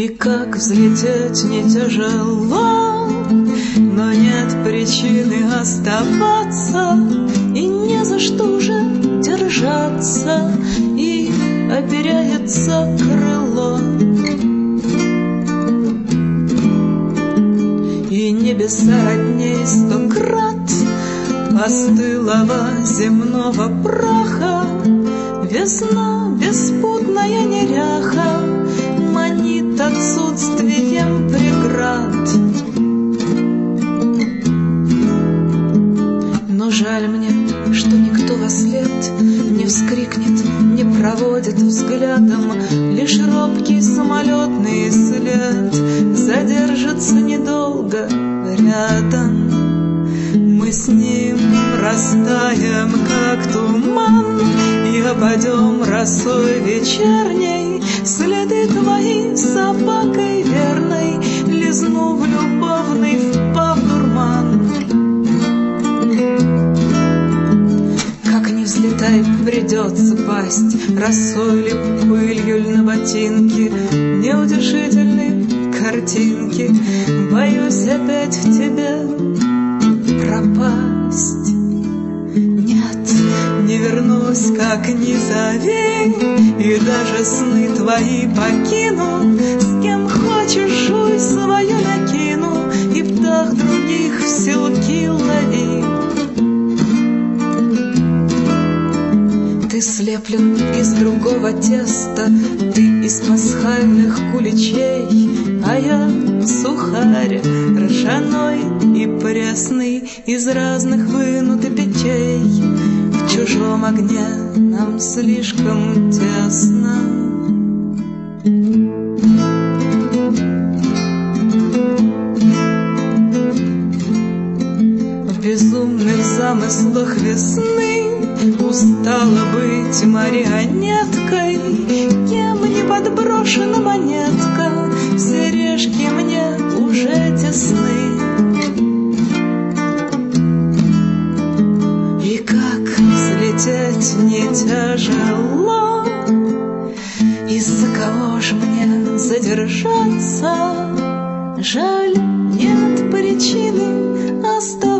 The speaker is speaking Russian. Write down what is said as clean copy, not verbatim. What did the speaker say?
И как взлететь не тяжело, но нет причины оставаться, и не за что уже держаться, и оперяется крыло. И небеса родней 100 крат постылого земного праха. Весна, беспутная неряха, манит отсутствием преград. Но жаль мне, что никто вослед не вскрикнет, не проводит взглядом. Лишь робкий самолетный след задержится недолго рядом. Мы с ним растаем, как туман, и опадем росой вечерней. Следы твои собакой верной лизну в любовный, впав в дурман. Как не взлетай, придется пасть росой ли, пылью ль на ботинки. Неутешительны картинки, боюсь опять в тебе пропасть. Нет, не вернусь, как ни зови, и даже сны твои покину. С кем хочешь, жуй свою накину, и птах других в селки лови. Ты слеплен из другого теста, ты из пасхальных куличей, а я сухарь ржаной и пресный, из разных вынут и печей. В чужом огне нам слишком тесно. В безумных замыслах весны устала быть марионеткой, кем не подброшена монетка, сережки мне уже тесны. И как взлететь не тяжело, из-за кого ж мне задержаться? Жаль, нет причины остаться.